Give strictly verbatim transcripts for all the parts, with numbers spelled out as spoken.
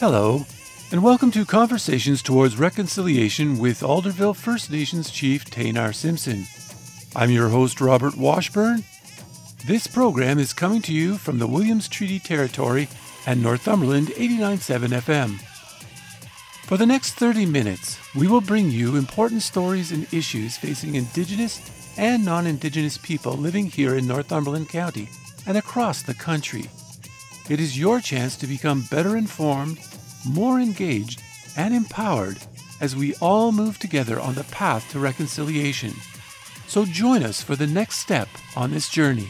Hello, and welcome to Conversations Towards Reconciliation with Alderville First Nations Chief Taynar Simpson. I'm your host, Robert Washburn. This program is coming to you from the Williams Treaty Territory and Northumberland eighty-nine point seven F M. For the next thirty minutes, we will bring you important stories and issues facing Indigenous and non-Indigenous people living here in Northumberland County and across the country. It is your chance to become better informed, more engaged, and empowered as we all move together on the path to reconciliation. So join us for the next step on this journey.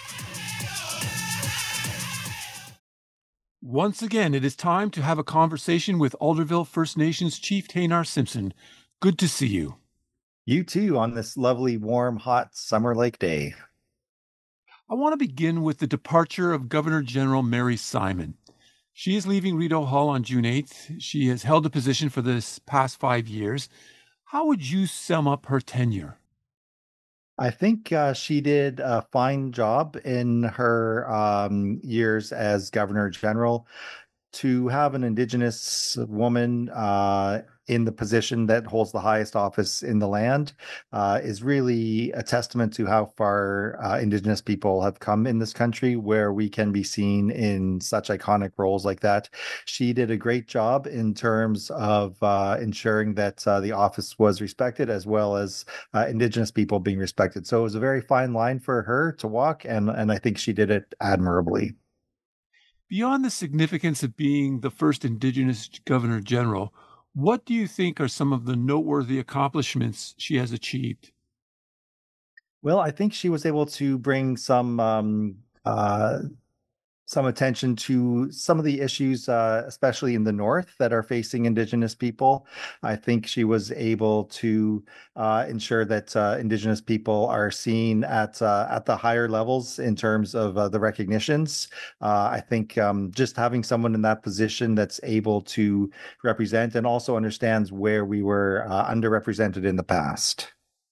Once again, it is time to have a conversation with Alderville First Nations Chief Taynar Simpson. Good to see you. You too, on this lovely, warm, hot Summer Lake day. I want to begin with the departure of Governor General Mary Simon. She is leaving Rideau Hall on June eighth. She has held the position for this past five years. How would you sum up her tenure? I think uh, she did a fine job in her um, years as Governor General. To have an Indigenous woman uh, in the position that holds the highest office in the land uh, is really a testament to how far uh, Indigenous people have come in this country, where we can be seen in such iconic roles like that. She did a great job in terms of uh, ensuring that uh, the office was respected, as well as uh, Indigenous people being respected. So it was a very fine line for her to walk, and, and I think she did it admirably. Beyond the significance of being the first Indigenous Governor General, what do you think are some of the noteworthy accomplishments she has achieved? Well, I think she was able to bring some um, uh, some attention to some of the issues, uh, especially in the north, that are facing Indigenous people. I think she was able to uh, ensure that uh, Indigenous people are seen at uh, at the higher levels in terms of uh, the recognitions. Uh, I think um, just having someone in that position that's able to represent and also understands where we were uh, underrepresented in the past.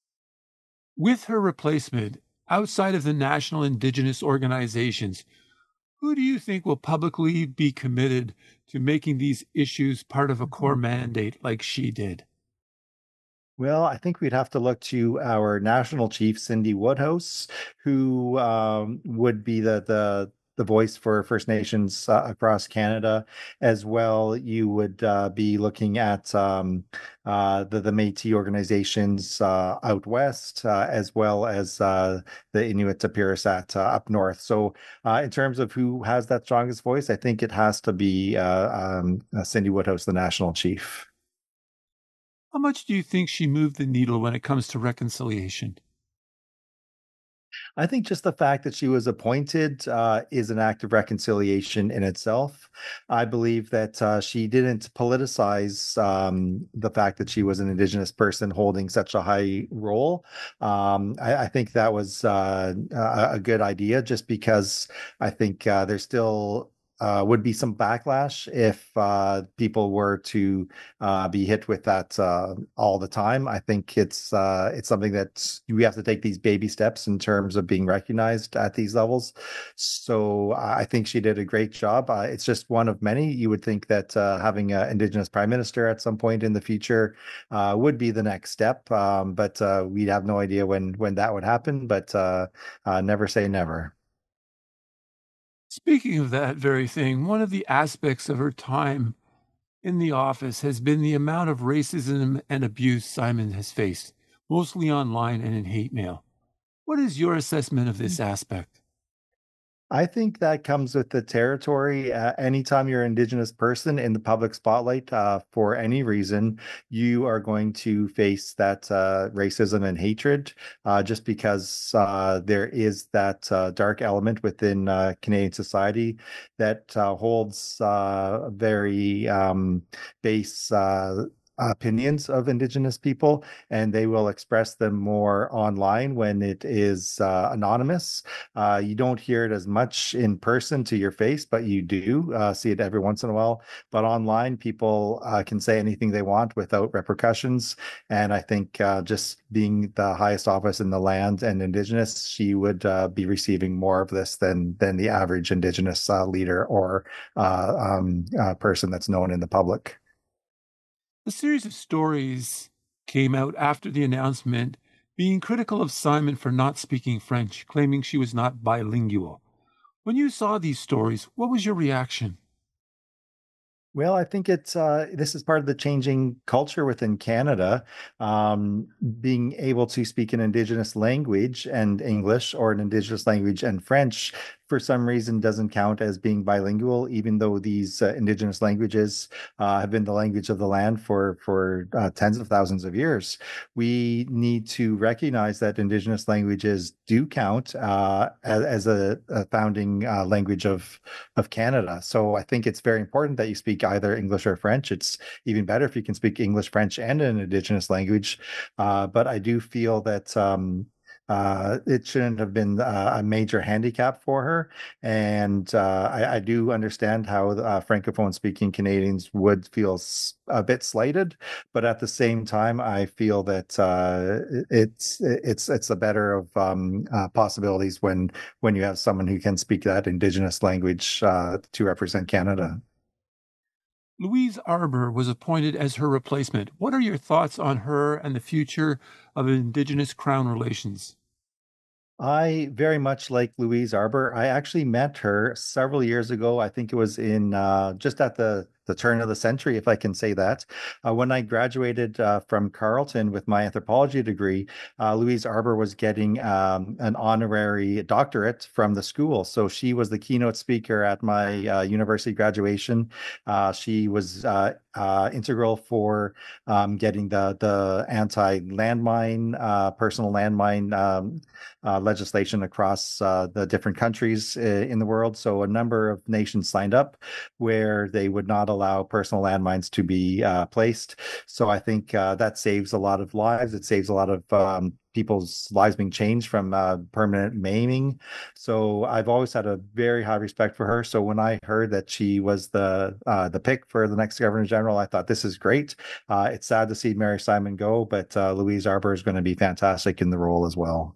With her replacement, outside of the national Indigenous organizations, who do you think will publicly be committed to making these issues part of a core mandate like she did? Well, I think we'd have to look to our national chief, Cindy Woodhouse, who um, would be the the the voice for First Nations uh, across Canada. As well, you would uh, be looking at um, uh, the the Métis organizations uh, out west, uh, as well as uh, the Inuit Tapirisat uh, up north. So, uh, in terms of who has that strongest voice, I think it has to be uh, um, uh, Cindy Woodhouse, the national chief. How much do you think she moved the needle when it comes to reconciliation? I think just the fact that she was appointed uh, is an act of reconciliation in itself. I believe that uh, she didn't politicize um, the fact that she was an Indigenous person holding such a high role. Um, I, I think that was uh, a, a good idea, just because I think uh, there's still uh, would be some backlash if uh, people were to uh, be hit with that uh, all the time. I think it's uh, it's something that we have to take these baby steps in terms of being recognized at these levels. So I think she did a great job. Uh, it's just one of many. You would think that uh, having an Indigenous Prime Minister at some point in the future uh, would be the next step, um, but uh, we'd have no idea when when that would happen. But uh, uh, never say never. Speaking of that very thing, one of the aspects of her time in the office has been the amount of racism and abuse Simon has faced, mostly online and in hate mail. What is your assessment of this aspect? I think that comes with the territory. Uh, anytime you're an Indigenous person in the public spotlight uh, for any reason, you are going to face that uh, racism and hatred, uh, just because uh, there is that uh, dark element within uh, Canadian society that uh, holds uh, very um, base. Uh, opinions of Indigenous people, and they will express them more online when it is uh, anonymous. Uh, you don't hear it as much in person to your face, but you do uh, see it every once in a while. But online, people uh, can say anything they want without repercussions. And I think uh, just being the highest office in the land and Indigenous, she would uh, be receiving more of this than than the average Indigenous uh, leader or uh, um, uh, person that's known in the public. A series of stories came out after the announcement being critical of Simon for not speaking French, claiming she was not bilingual. When you saw these stories, what was your reaction? Well, I think it's uh, this is part of the changing culture within Canada. Um, being able to speak an Indigenous language and English, or an Indigenous language and French, for some reason doesn't count as being bilingual, even though these uh, Indigenous languages uh, have been the language of the land for for uh, tens of thousands of years. We need to recognize that Indigenous languages do count uh, as, as a, a founding uh, language of of Canada. So I think it's very important that you speak either English or French. It's even better if you can speak English, French, and an Indigenous language. Uh, but I do feel that um, uh, it shouldn't have been uh, a major handicap for her. And uh, I, I do understand how uh, Francophone speaking Canadians would feel s- a bit slighted, but at the same time, I feel that uh, it's it's it's a better of um, uh, possibilities when when you have someone who can speak that Indigenous language uh, to represent Canada. Louise Arbour was appointed as her replacement. What are your thoughts on her and the future of Indigenous Crown relations? I very much like Louise Arbour. I actually met her several years ago. I think it was in uh, just at the the turn of the century, if I can say that. Uh, when I graduated uh, from Carleton with my anthropology degree, uh, Louise Arbour was getting um, an honorary doctorate from the school. So she was the keynote speaker at my uh, university graduation. Uh, she was uh, uh, integral for um, getting the the anti-landmine, uh, personal landmine um, uh, legislation across uh, the different countries uh, in the world. So a number of nations signed up where they would not allow personal landmines to be uh, placed. So I think uh, that saves a lot of lives. It saves a lot of um, people's lives being changed from uh, permanent maiming. So I've always had a very high respect for her. So when I heard that she was the uh, the pick for the next Governor General, I thought this is great. Uh, it's sad to see Mary Simon go, but uh, Louise Arbour is going to be fantastic in the role as well.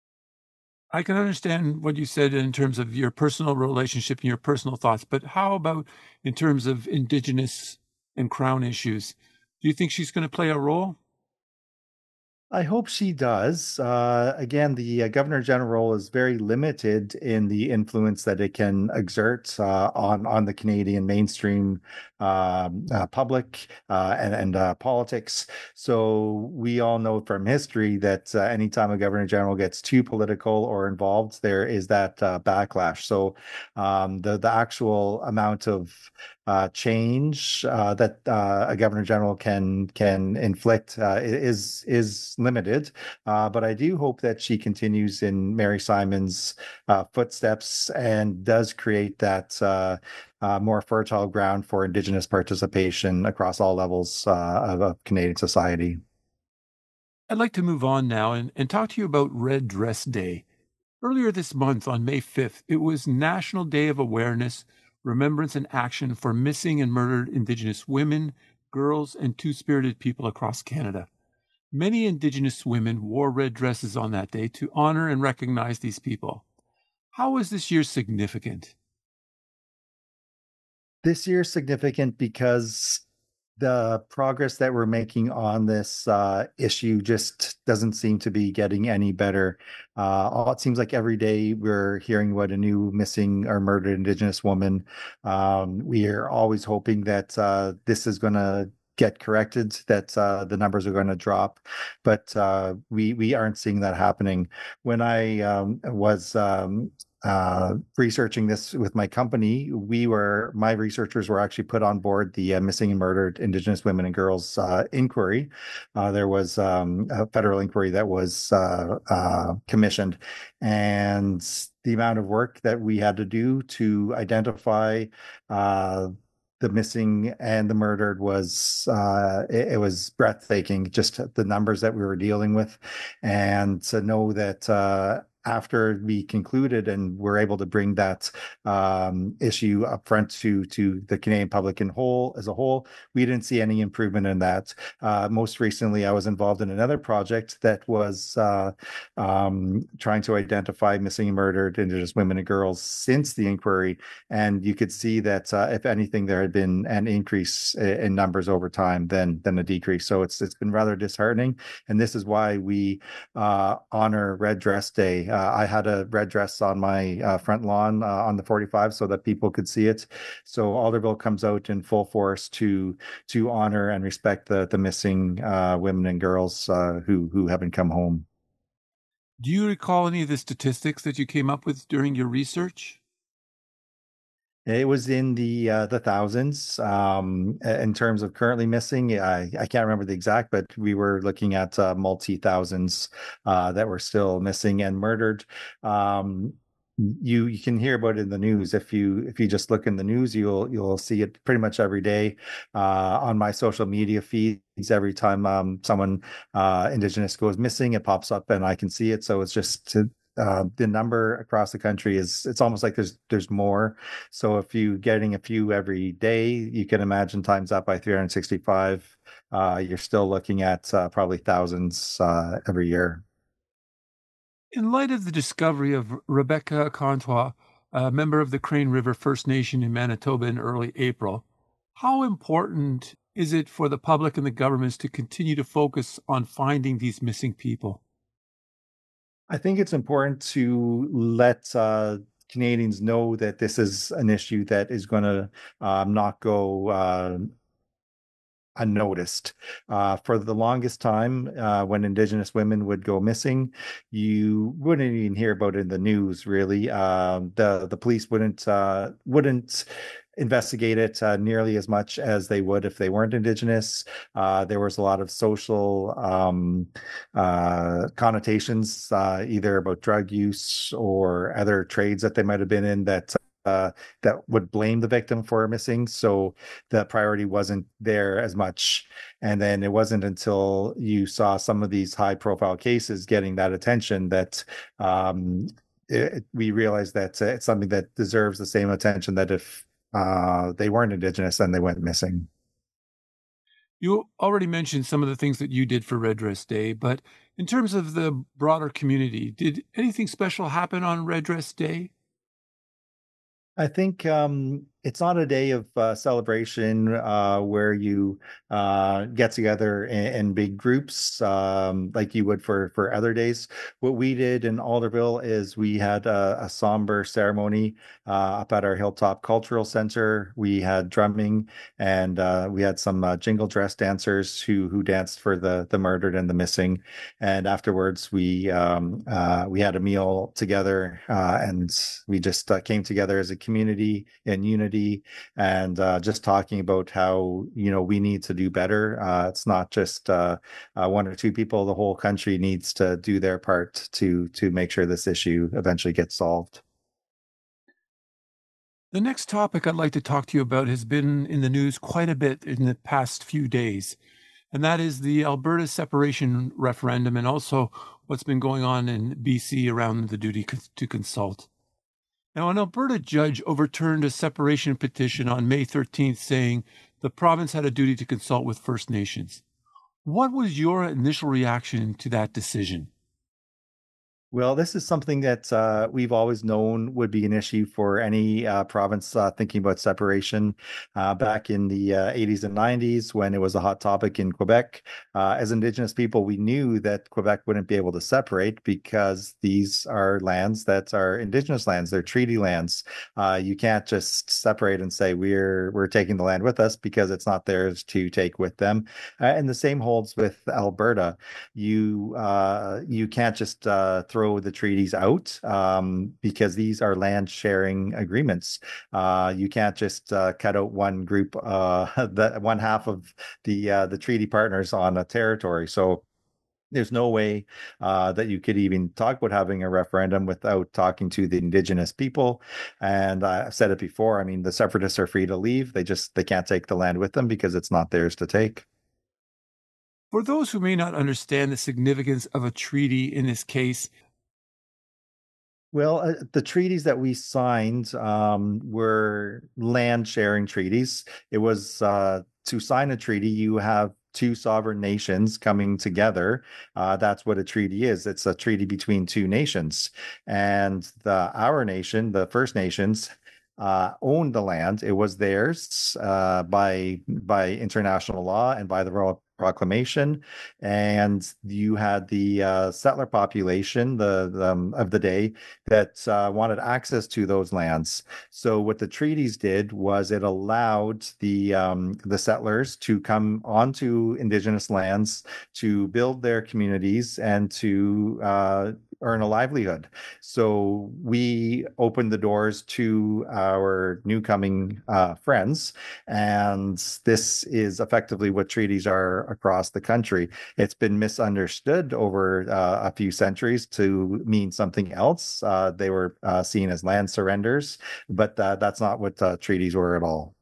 I can understand what you said in terms of your personal relationship and your personal thoughts, but how about in terms of Indigenous and Crown issues? Do you think she's going to play a role? I hope she does. Uh, again, the uh, Governor General is very limited in the influence that it can exert uh, on on the Canadian mainstream um, uh, public uh, and, and uh, politics. So we all know from history that uh, anytime a Governor General gets too political or involved, there is that uh, backlash. So um, the the actual amount of uh, change uh, that uh, a governor general can can inflict uh, is is limited. Uh, but I do hope that she continues in Mary Simon's uh, footsteps and does create that uh, uh, more fertile ground for Indigenous participation across all levels uh, of, of Canadian society. I'd like to move on now and, and talk to you about Red Dress Day. Earlier this month, on May fifth, it was National Day of Awareness, Remembrance, and Action for Missing and Murdered Indigenous Women, Girls, and Two Spirited People across Canada. Many Indigenous women wore red dresses on that day to honor and recognize these people. How is this year significant? This year is significant because the progress that we're making on this uh, issue just doesn't seem to be getting any better. Uh, all, it seems like every day we're hearing about a new missing or murdered Indigenous woman. Um, we are always hoping that uh, this is going to get corrected, that uh, the numbers are going to drop, but uh, we we aren't seeing that happening. When I um, was um, uh, researching this with my company, we were my researchers were actually put on board the uh, Missing and Murdered Indigenous Women and Girls uh, inquiry. Uh, there was um, a federal inquiry that was uh, uh, commissioned, and the amount of work that we had to do to identify uh, the missing and the murdered was uh, it, it was breathtaking. Just the numbers that we were dealing with, and to know that. Uh, after we concluded and were able to bring that um, issue up front to to the Canadian public in whole as a whole, we didn't see any improvement in that. Uh, most recently, I was involved in another project that was uh, um, trying to identify missing and murdered Indigenous women and girls since the inquiry, and you could see that uh, if anything, there had been an increase in numbers over time than than a decrease. So it's it's been rather disheartening, and this is why we uh, honor Red Dress Day. Uh, I had a red dress on my uh, front lawn uh, on the forty-five so that people could see it. So Alderville comes out in full force to to honor and respect the the missing uh, women and girls uh, who who haven't come home. Do you recall any of the statistics that you came up with during your research? It was in the uh, the thousands um, in terms of currently missing. I, I can't remember the exact, but we were looking at uh, multi thousands uh, that were still missing and murdered. Um, you you can hear about it in the news. If you if you just look in the news, you'll you'll see it pretty much every day uh, on my social media feeds. Every time um, someone uh, Indigenous goes missing, it pops up and I can see it. So it's just to, uh, the number across the country is it's almost like there's there's more. So if you getting a few every day, you can imagine times that by three hundred sixty-five, uh, you're still looking at uh, probably thousands uh, every year. In light of the discovery of Rebecca Contois, a member of the Crane River First Nation in Manitoba in early April, how important is it for the public and the governments to continue to focus on finding these missing people? I think it's important to let uh, Canadians know that this is an issue that is going to um, not go uh, unnoticed. Uh, for the longest time, uh, when Indigenous women would go missing, you wouldn't even hear about it in the news. Really, um, the the police wouldn't uh, wouldn't investigate it uh, nearly as much as they would if they weren't Indigenous. Uh, there was a lot of social um, uh, connotations, uh, either about drug use or other trades that they might have been in that uh, that would blame the victim for missing. So the priority wasn't there as much. And then it wasn't until you saw some of these high profile cases getting that attention that um, it, we realized that it's something that deserves the same attention that if uh, they weren't Indigenous and they went missing. You already mentioned some of the things that you did for Red Dress Day, but in terms of the broader community, did anything special happen on Red Dress Day? I think um, it's not a day of uh, celebration uh, where you uh, get together in, in big groups um, like you would for for other days. What we did in Alderville is we had a, a somber ceremony uh, up at our Hilltop Cultural Center. We had drumming and uh, we had some uh, jingle dress dancers who who danced for the the murdered and the missing. And afterwards, we um, uh, we had a meal together uh, and we just uh, came together as a community in unity and uh, just talking about how you know we need to do better. Uh, it's not just uh, uh, one or two people; the whole country needs to do their part to to make sure this issue eventually gets solved. The next topic I'd like to talk to you about has been in the news quite a bit in the past few days, and that is the Alberta separation referendum and also what's been going on in B C around the duty to consult. Now, an Alberta judge overturned a separation petition on May thirteenth, saying the province had a duty to consult with First Nations. What was your initial reaction to that decision? Well, this is something that uh, we've always known would be an issue for any uh, province uh, thinking about separation. Uh, back in the uh, eighties and nineties, when it was a hot topic in Quebec, uh, as Indigenous people, we knew that Quebec wouldn't be able to separate because these are lands that are Indigenous lands; they're treaty lands. Uh, you can't just separate and say we're we're taking the land with us because it's not theirs to take with them. Uh, and the same holds with Alberta. You uh, you can't just uh, throw throw the treaties out um, because these are land sharing agreements. Uh, you can't just uh, cut out one group, uh, the one half of the uh, the treaty partners on a territory. So There's no way uh, that you could even talk about having a referendum without talking to the indigenous people. And uh, I've said it before. I mean, the separatists are free to leave. They just they can't take the land with them because it's not theirs to take. For those who may not understand the significance of a treaty in this case, Well, uh, the treaties that we signed um, were land sharing treaties. It was uh, to sign a treaty, you have two sovereign nations coming together. Uh, that's what a treaty is. It's a treaty between two nations. And the our nation, the First Nations, uh, owned the land. It was theirs uh, by by international law and by the Royal Proclamation. And you had the uh, settler population the, the um, of the day that uh, wanted access to those lands. So what the treaties did was it allowed the um, the settlers to come onto indigenous lands to build their communities and to uh, earn a livelihood. So we opened the doors to our new coming uh, friends, and this is effectively what treaties are across the country. It's been misunderstood over uh, a few centuries to mean something else. Uh, they were uh, seen as land surrenders, but uh, that's not what uh, treaties were at all.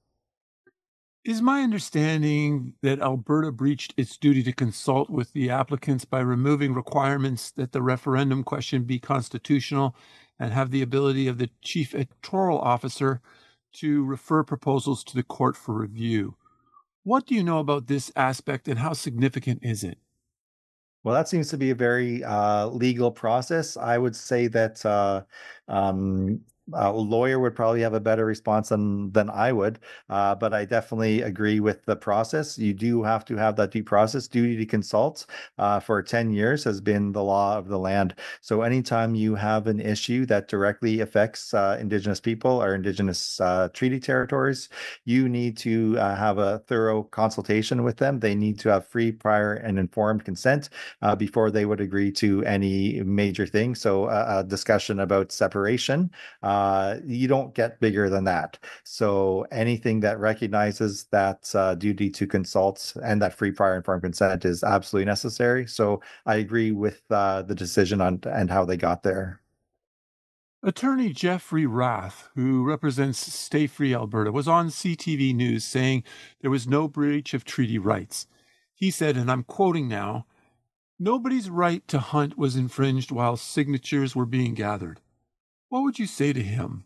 is my understanding that Alberta breached its duty to consult with the applicants by removing requirements that the referendum question be constitutional and have the ability of the chief electoral officer to refer proposals to the court for review. What do you know about this aspect and how significant is it? Well, that seems to be a very uh, legal process. I would say that uh, um, a lawyer would probably have a better response than than I would. Uh, but I definitely agree with the process. You do have to have that due process. Duty to consult uh, for ten years has been the law of the land. So anytime you have an issue that directly affects uh, Indigenous people or Indigenous uh, treaty territories, you need to uh, have a thorough consultation with them. They need to have free, prior, and informed consent uh, before they would agree to any major thing. So uh, a discussion about separation, uh, you don't get bigger than that. So anything that recognizes that uh, duty to consult and that free, prior, informed consent is absolutely necessary. So I agree with uh, the decision on and how they got there. Attorney Jeffrey Rath, who represents Stay Free Alberta, was on C T V News saying there was no breach of treaty rights. He said, and I'm quoting now, nobody's right to hunt was infringed while signatures were being gathered. What would you say to him?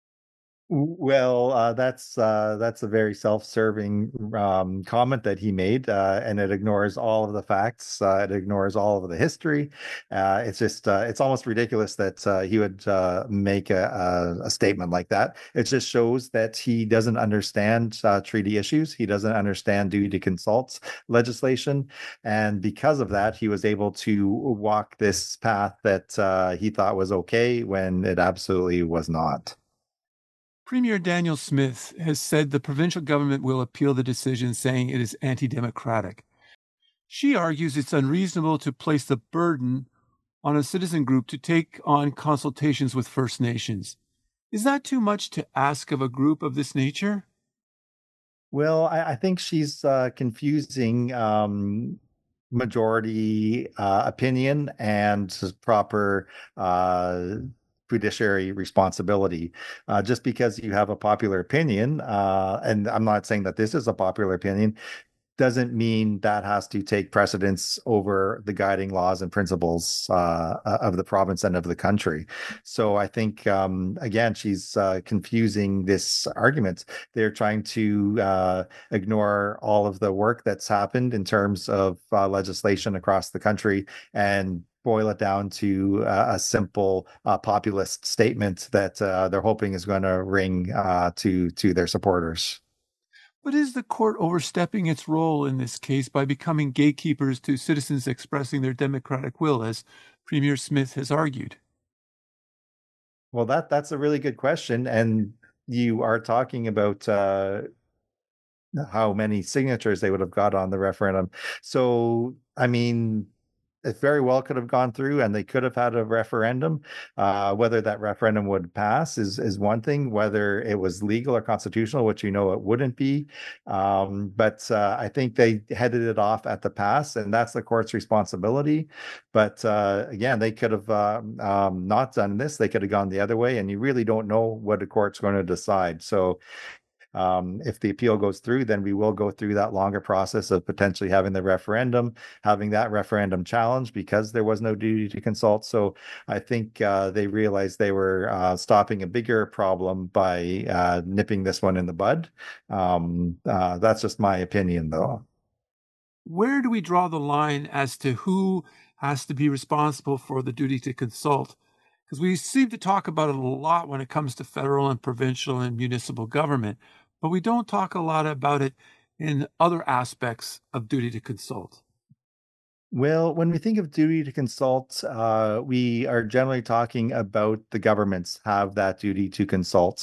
Well, uh, that's uh, that's a very self-serving um, comment that he made, uh, and it ignores all of the facts. Uh, it ignores all of the history. Uh, it's just uh, it's almost ridiculous that uh, he would uh, make a, a, a statement like that. It just shows that he doesn't understand uh, treaty issues. He doesn't understand duty to consult legislation, and because of that, he was able to walk this path that uh, he thought was okay when it absolutely was not. Premier Daniel Smith has said the provincial government will appeal the decision, saying it is anti democratic. She argues it's unreasonable to place the burden on a citizen group to take on consultations with First Nations. Is that too much to ask of a group of this nature? Well, I, I think she's uh, confusing um, majority uh, opinion and proper uh, judiciary responsibility. Uh, just because you have a popular opinion, uh, and I'm not saying that this is a popular opinion, doesn't mean that has to take precedence over the guiding laws and principles uh, of the province and of the country. So I think, um, again, she's uh, confusing this argument. They're trying to uh, ignore all of the work that's happened in terms of uh, legislation across the country and boil it down to uh, a simple uh, populist statement that uh, they're hoping is going to ring uh, to to their supporters. But is the court overstepping its role in this case by becoming gatekeepers to citizens expressing their democratic will, as Premier Smith has argued? Well, that that's a really good question, and you are talking about uh, how many signatures they would have got on the referendum. So, I mean, it very well could have gone through, and they could have had a referendum. Uh, whether that referendum would pass is is one thing. Whether it was legal or constitutional, which you know it wouldn't be. Um, but uh, I think they headed it off at the pass, and that's the court's responsibility. But uh, again, they could have uh, um, not done this. They could have gone the other way, and you really don't know what the court's going to decide. So um, if the appeal goes through, then we will go through that longer process of potentially having the referendum, having that referendum challenged because there was no duty to consult. So I think uh, they realized they were uh, stopping a bigger problem by uh, nipping this one in the bud. Um, uh, that's just my opinion, though. Where do we draw the line as to who has to be responsible for the duty to consult? Because we seem to talk about it a lot when it comes to federal and provincial and municipal government, but we don't talk a lot about it in other aspects of duty to consult. Well, when we think of duty to consult, uh, we are generally talking about the governments have that duty to consult.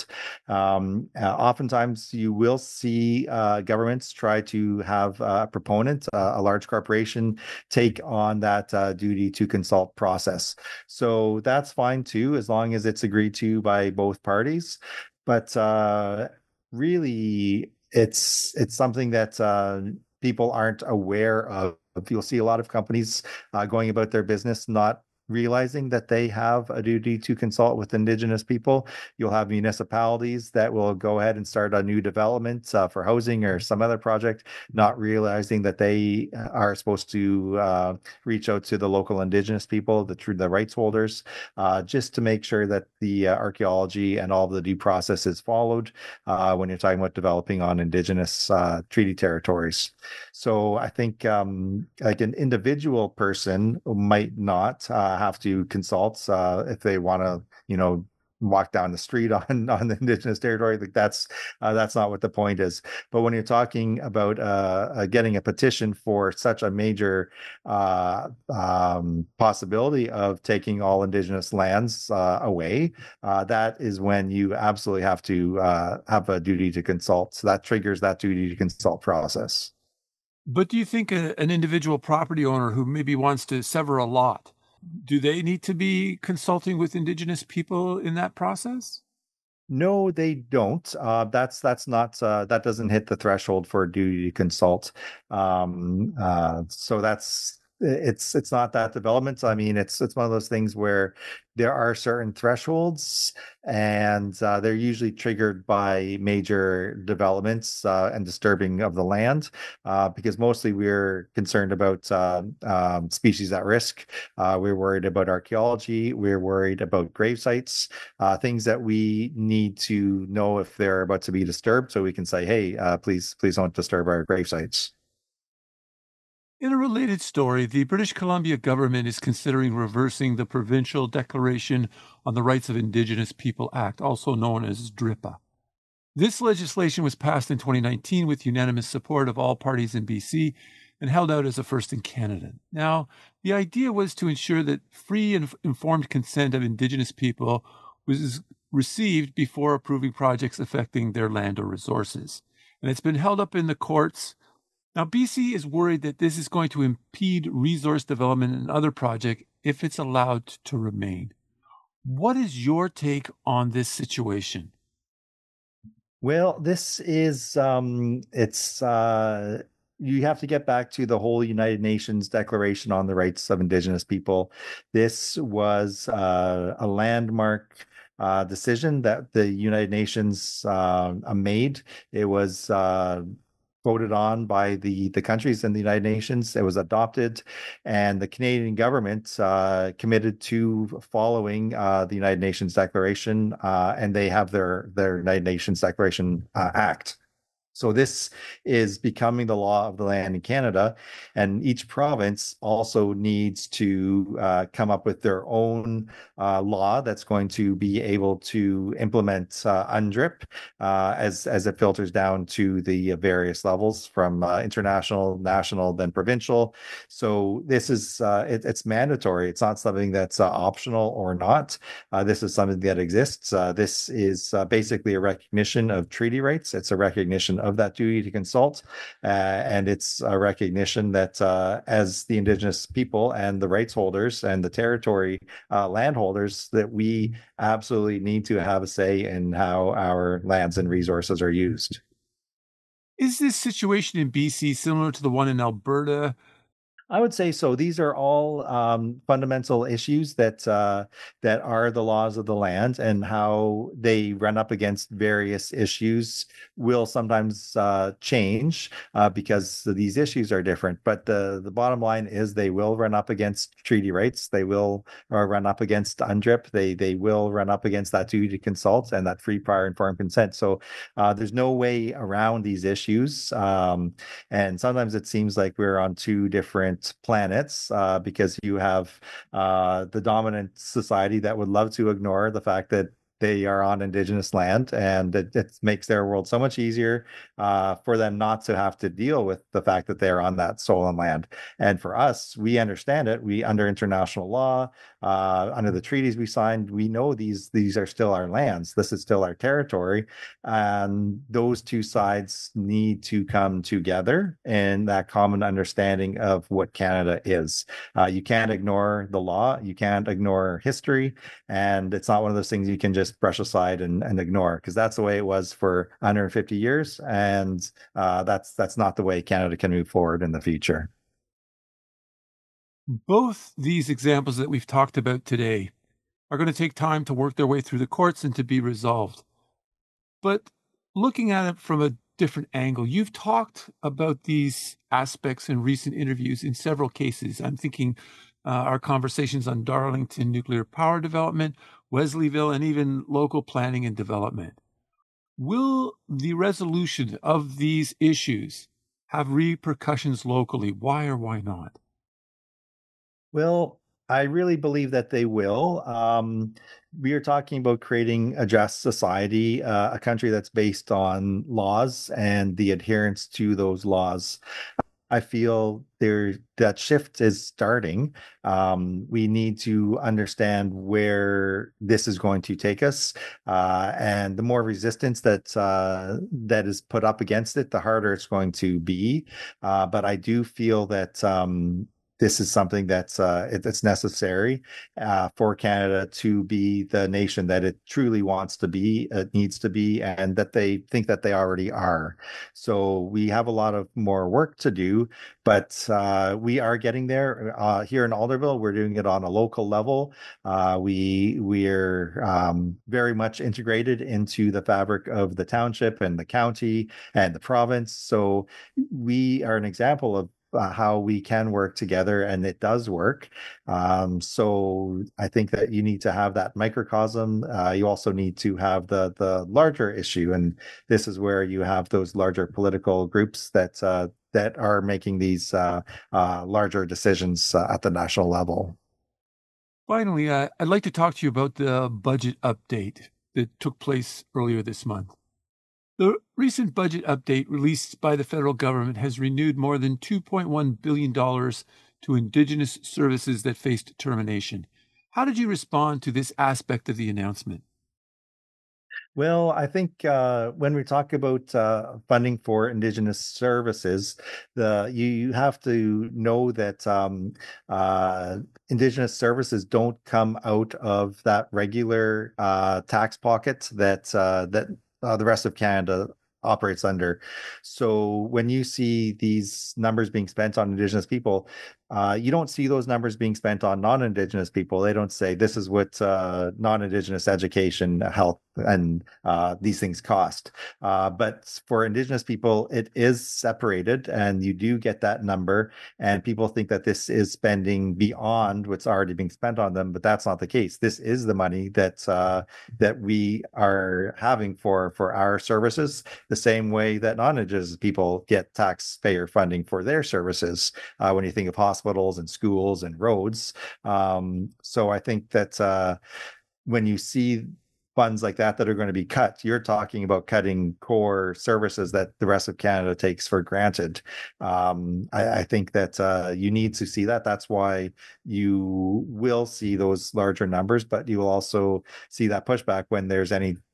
Um, uh, oftentimes, you will see uh, governments try to have a proponent, uh, a large corporation, take on that uh, duty to consult process. So that's fine too, as long as it's agreed to by both parties. But uh, really, it's it's something that uh, people aren't aware of. You'll see a lot of companies uh, going about their business not realizing that they have a duty to consult with Indigenous people. You'll have municipalities that will go ahead and start a new development uh, for housing or some other project, not realizing that they are supposed to uh, reach out to the local Indigenous people, the the rights holders, uh, just to make sure that the uh, archaeology and all the due process is followed uh, when you're talking about developing on Indigenous uh, treaty territories. So I think um, like an individual person might not uh, have to consult uh, if they want to, you know, walk down the street on on the Indigenous territory. Like that's uh, that's not what the point is. But when you're talking about uh, uh, getting a petition for such a major uh, um, possibility of taking all Indigenous lands uh, away, uh, that is when you absolutely have to uh, have a duty to consult. So that triggers that duty to consult process. But do you think a, an individual property owner who maybe wants to sever a lot, do they need to be consulting with Indigenous people in that process? No, they don't. Uh, that's that's not uh, that doesn't hit the threshold for a duty to consult. Um, uh, so that's it's it's not that development. I mean, it's it's one of those things where there are certain thresholds, and uh, they're usually triggered by major developments uh, and disturbing of the land, uh, because mostly we're concerned about uh, um, species at risk. Uh, we're worried about archaeology. We're worried about grave sites, uh, things that we need to know if they're about to be disturbed, so we can say, "Hey, uh, please, please don't disturb our grave sites." In a related story, the British Columbia government is considering reversing the Provincial Declaration on the Rights of Indigenous People Act, also known as DRIPA. This legislation was passed in twenty nineteen with unanimous support of all parties in B C and held out as a first in Canada. Now, the idea was to ensure that free and informed consent of Indigenous people was received before approving projects affecting their land or resources. And it's been held up in the courts. Now, B C is worried that this is going to impede resource development and other projects if it's allowed to remain. What is your take on this situation? Well, this is um it's uh you have to get back to the whole United Nations Declaration on the Rights of Indigenous People. This was uh, a landmark uh, decision that the United Nations uh, made. It was uh, voted on by the the countries in the United Nations. It was adopted, and the Canadian government uh, committed to following uh, the United Nations Declaration, uh, and they have their their United Nations Declaration uh, Act. So this is becoming the law of the land in Canada, and each province also needs to uh, come up with their own uh, law that's going to be able to implement uh, UNDRIP uh, as as it filters down to the various levels from uh, international, national, then provincial. So this is uh, it, it's mandatory. It's not something that's uh, optional or not. Uh, this is something that exists. Uh, this is uh, basically a recognition of treaty rights. It's a recognition of that duty to consult. Uh, and it's a recognition that uh, as the Indigenous people and the rights holders and the territory uh, landholders, that we absolutely need to have a say in how our lands and resources are used. Is this situation in B C similar to the one in Alberta? I would say so. These are all um, fundamental issues that uh, that are the laws of the land, and how they run up against various issues will sometimes uh, change uh, because these issues are different. But the the bottom line is they will run up against treaty rights. They will uh, run up against UNDRIP. They they will run up against that duty to consult and that free, prior, informed consent. So uh, there's no way around these issues. Um, and sometimes it seems like we're on two different planets uh, because you have uh, the dominant society that would love to ignore the fact that they are on Indigenous land, and it, it makes their world so much easier uh, for them not to have to deal with the fact that they're on that stolen land. And for us, we understand it. We, under international law, uh, under the treaties we signed, we know these these are still our lands. This is still our territory, and those two sides need to come together in that common understanding of what Canada is. Uh, you can't ignore the law. You can't ignore history. And it's not one of those things you can just brush aside and, and ignore, because that's the way it was for one hundred fifty years. And uh, that's that's not the way Canada can move forward in the future. Both these examples that we've talked about today are going to take time to work their way through the courts and to be resolved. But looking at it from a different angle, you've talked about these aspects in recent interviews in several cases. I'm thinking uh, our conversations on Darlington nuclear power development, Wesleyville, and even local planning and development. Will the resolution of these issues have repercussions locally? Why or why not? Well, I really believe that they will. Um, we are talking about creating a just society, uh, a country that's based on laws and the adherence to those laws. I feel there that shift is starting. Um, we need to understand where this is going to take us, uh, and the more resistance that uh, that is put up against it, the harder it's going to be. Uh, but I do feel that. Um, this is something that's uh, it, it's necessary uh, for Canada to be the nation that it truly wants to be, it needs to be, and that they think that they already are. So we have a lot of more work to do, but uh, we are getting there. Uh, here in Alderville, we're doing it on a local level. Uh, we we're um, very much integrated into the fabric of the township and the county and the province. So we are an example of uh, how we can work together, and it does work. Um, so I think that you need to have that microcosm. Uh, you also need to have the the larger issue, and this is where you have those larger political groups that uh, that are making these uh, uh, larger decisions uh, at the national level. Finally, uh, I'd like to talk to you about the budget update that took place earlier this month. The recent budget update released by the federal government has renewed more than two point one billion dollars to Indigenous services that faced termination. How did you respond to this aspect of the announcement? Well, I think uh, when we talk about uh, funding for Indigenous services, the you, you have to know that um, uh, Indigenous services don't come out of that regular uh, tax pocket that uh, that uh, the rest of Canada operates under. So when you see these numbers being spent on Indigenous people, uh, you don't see those numbers being spent on non-Indigenous people. They don't say this is what uh, non-Indigenous education, health, and uh, these things cost. Uh, but for Indigenous people, it is separated, and you do get that number. And people think that this is spending beyond what's already being spent on them, but that's not the case. This is the money that uh, that we are having for for our services, the same way that non-Indigenous people get taxpayer funding for their services. Uh, when you think of hospitals and schools and roads, um, so I think that uh, when you see funds like that that are going to be cut, you're talking about cutting core services that the rest of Canada takes for granted. Um, I, I think that uh, you need to see that. That's why you will see those larger numbers, but you will also see that pushback when there's any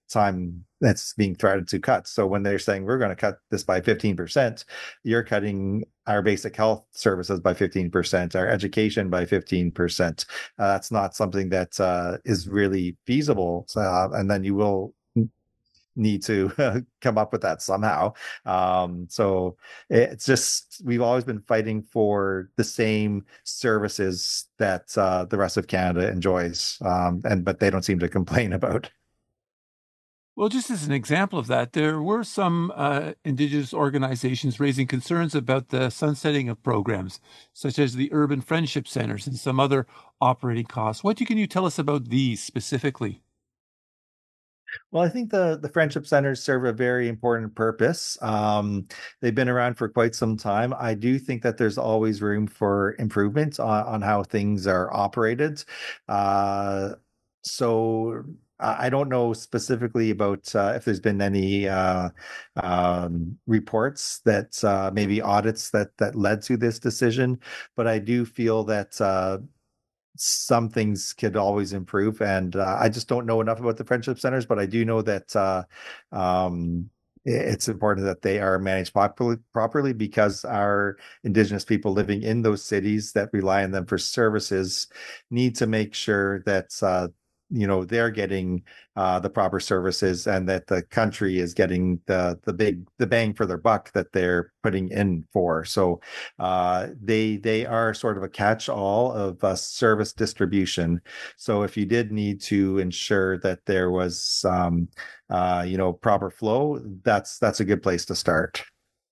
time that's being threatened to cut. So when they're saying we're going to cut this by fifteen percent, you're cutting our basic health services by fifteen percent, our education by fifteen percent. Uh, that's not something that uh, is really feasible. Uh, and then you will need to come up with that somehow. Um, so it's just, we've always been fighting for the same services that uh, the rest of Canada enjoys. Um, and, but they don't seem to complain about. Well, just as an example of that, there were some uh, Indigenous organizations raising concerns about the sunsetting of programs, such as the urban friendship centers and some other operating costs. What can you tell us about these specifically? Well, I think the the friendship centers serve a very important purpose. Um, they've been around for quite some time. I do think that there's always room for improvement on, on how things are operated. Uh, so I I don't know specifically about uh, if there's been any uh, um, reports that uh, maybe audits that that led to this decision, but I do feel that uh, some things could always improve. And uh, I just don't know enough about the friendship centers, but I do know that uh, um, it's important that they are managed properly, properly because our Indigenous people living in those cities that rely on them for services need to make sure that uh, you know they're getting uh, the proper services and that the country is getting the the big the bang for their buck that they're putting in for. So uh, they they are sort of a catch-all of uh, service distribution. So if you did need to ensure that there was um, uh, you know proper flow, that's that's a good place to start.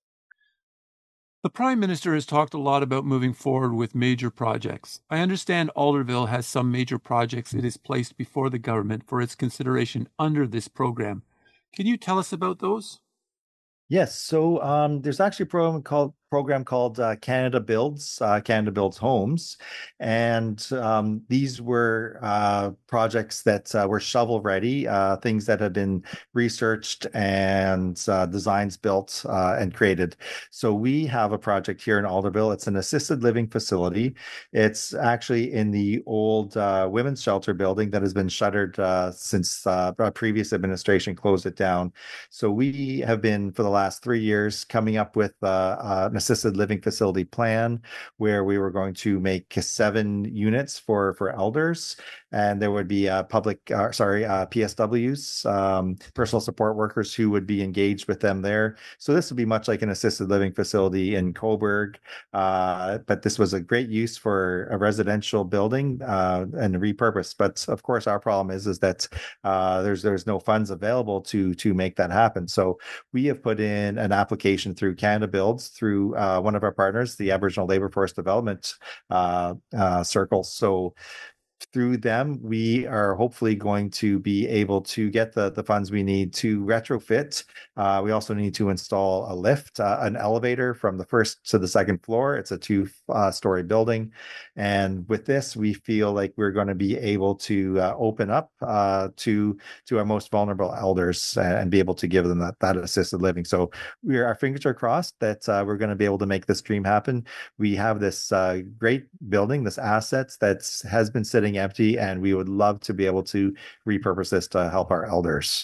The Prime Minister has talked a lot about moving forward with major projects. I understand Alderville has some major projects it has placed before the government for its consideration under this program. Can you tell us about those? Yes, so um, there's actually a program called program called uh, Canada Builds, uh, Canada Builds Homes, and um, these were uh, projects that uh, were shovel ready, uh, things that had been researched and uh, designs built uh, and created. So we have a project here in Alderville. It's an assisted living facility. It's actually in the old uh, women's shelter building that has been shuttered uh, since uh, a previous administration closed it down. So we have been for the last three years coming up with uh, uh, an assisted living facility plan where we were going to make seven units for for elders, and there would be uh, public, uh, sorry, uh, P S Ws, um, personal support workers who would be engaged with them there. So this would be much like an assisted living facility in Cobourg, uh, but this was a great use for a residential building uh, and repurposed. But of course, our problem is is that uh, there's there's no funds available to to make that happen. So we have put in an application through Canada Builds through uh, one of our partners, the Aboriginal Labor Force Development uh, uh, Circle. So through them, we are hopefully going to be able to get the, the funds we need to retrofit. Uh, we also need to install a lift, uh, an elevator from the first to the second floor. It's a two uh, story building. And with this, we feel like we're going to be able to uh, open up uh, to, to our most vulnerable elders and be able to give them that, that assisted living. So we're, our fingers are crossed that uh, we're going to be able to make this dream happen. We have this uh, great building, this asset that has been sitting empty, and we would love to be able to repurpose this to help our elders.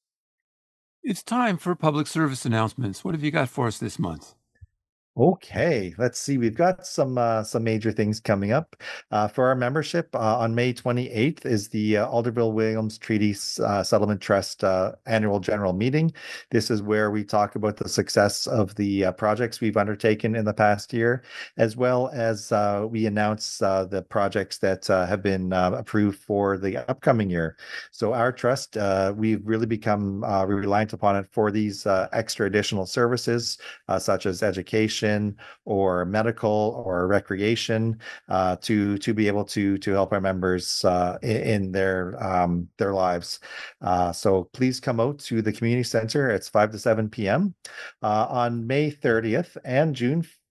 It's time for public service announcements. What have you got for us this month? Okay, let's see. We've got some uh, some major things coming up uh, for our membership. Uh, on May twenty-eighth is the uh, Alderville Williams Treaty uh, Settlement Trust uh, annual general meeting. This is where we talk about the success of the uh, projects we've undertaken in the past year, as well as uh, we announce uh, the projects that uh, have been uh, approved for the upcoming year. So our trust, uh, we've really become uh, reliant upon it for these uh, extra additional services, uh, such as education or medical or recreation, uh, to to be able to to help our members uh, in, in their um, their lives. Uh, so please come out to the community center. It's five to seven p m Uh, on May thirtieth and June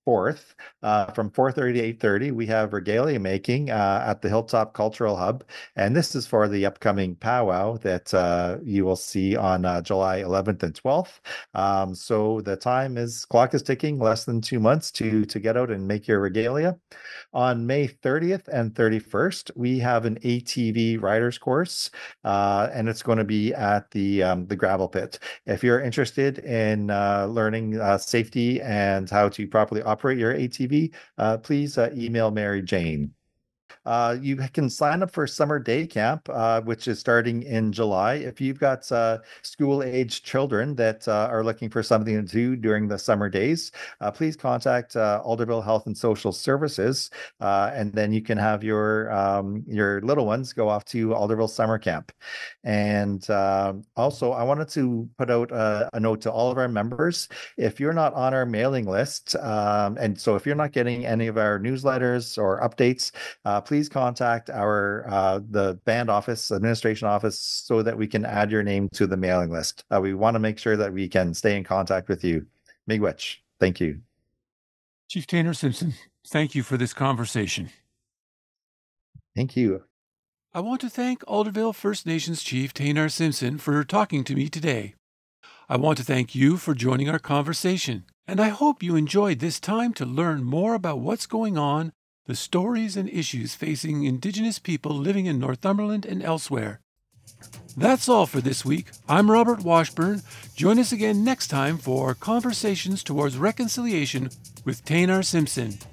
fourth, uh, from four thirty to eight thirty, we have regalia making uh, at the Hilltop Cultural Hub. And this is for the upcoming powwow that uh, you will see on uh, July eleventh and twelfth. Um, so the time is, clock is ticking, less than two months to, to get out and make your regalia. On May thirtieth and thirty-first, we have an A T V riders course, uh, and it's going to be at the um, the gravel pit. If you're interested in uh, learning uh, safety and how to properly operate your A T V, uh, please uh, email Mary Jane. Uh, you can sign up for summer day camp, uh, which is starting in July. If you've got uh, school-age children that uh, are looking for something to do during the summer days, uh, please contact uh, Alderville Health and Social Services, uh, and then you can have your um, your little ones go off to Alderville Summer Camp. And uh, also, I wanted to put out a, a note to all of our members. If you're not on our mailing list, um, and so if you're not getting any of our newsletters or updates, uh, please contact our uh, the band office, administration office, so that we can add your name to the mailing list. Uh, we want to make sure that we can stay in contact with you. Miigwech, thank you. Chief Tainer Simpson, thank you for this conversation. Thank you. I want to thank Alderville First Nations Chief Tainer Simpson for talking to me today. I want to thank you for joining our conversation, and I hope you enjoyed this time to learn more about what's going on, the stories and issues facing Indigenous people living in Northumberland and elsewhere. That's all for this week. I'm Robert Washburn. Join us again next time for Conversations Towards Reconciliation with Tainer Simpson.